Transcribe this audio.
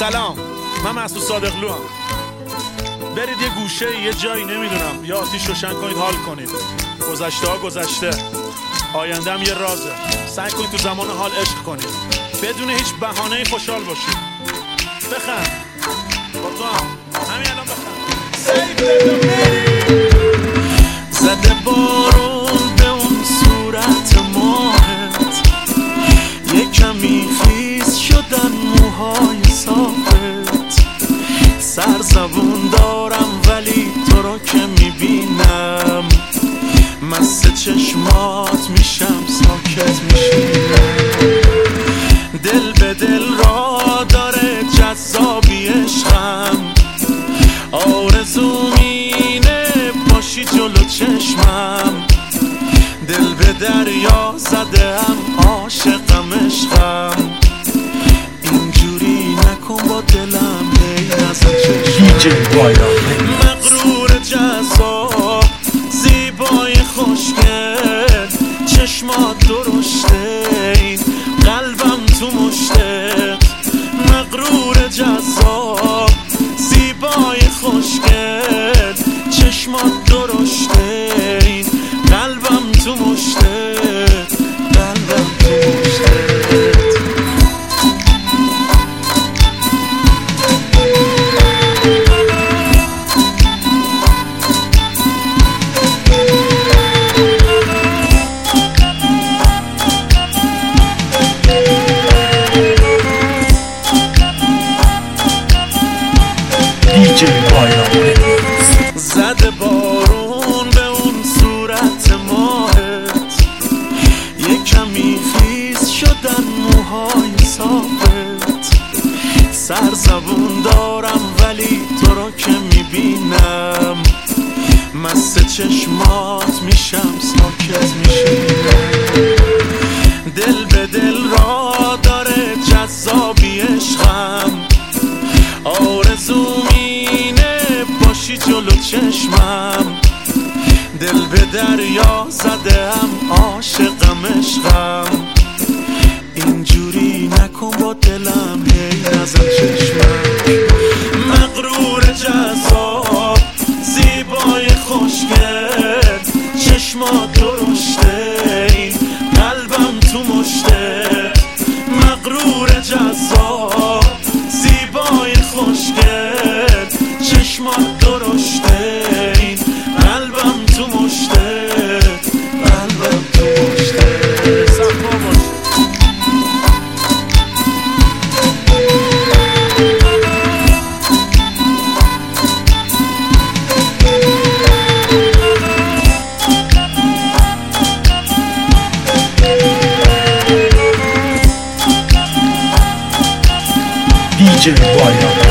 سلام، من مسعود صادقلو هم. برید یه گوشه یه جایی نمیدونم یا آتیش روشن کنید حال کنید. گذشته ها گذشته، آینده هم یه رازه. سعی کنید تو زمان حال عشق کنید، بدون هیچ بهانه‌ای خوشحال باشید. بخند با تو هم همین الان بخند. زده بارون به اون صورت ماهت، یه کمی خیس شدن موهای صافت. سرزبون دارم ولی تو رو که میبینم مست چشمات میشم، ساکت میشینم. دل به دل را داره جذابی عشقم، آرزوم اینه باشی جلو چشمم. دل به دریا زدم، عاشقم عشقم. اینجوری نکن با دلم، هی نزن چشمم. مغرور جذاب، زیبای خوشگل، چشمات درشته، این قلبم تو مشتت. مغرور جذاب، زیبای خوشگل، چشمات درشته، این قلبم تو مشتت. قلبم تو مشتت. زده بارون به اون صورت ماهت، یه کمی خیس شدن موهای صافت. سرزبون دارم ولی تو رو که میبینم مست چشمات میشم، ساکت میشینم. دل به دل را داره جذابی عشقم، آرزوم اینه باشی جلو چشمم. دل به دریا زدم، عاشقم عشقم. اینجوری نکن با دلم، هی نزن چشمم. مغرور جذاب، زیبای خوشگل، چشمات درشته، این قلبم تو مشتت. مغرور جذاب، زیبای خوشگل، چشمات درشته، این قلبم تو مشتت. قلبم تو مشتت. صفا باشه. DJ Boy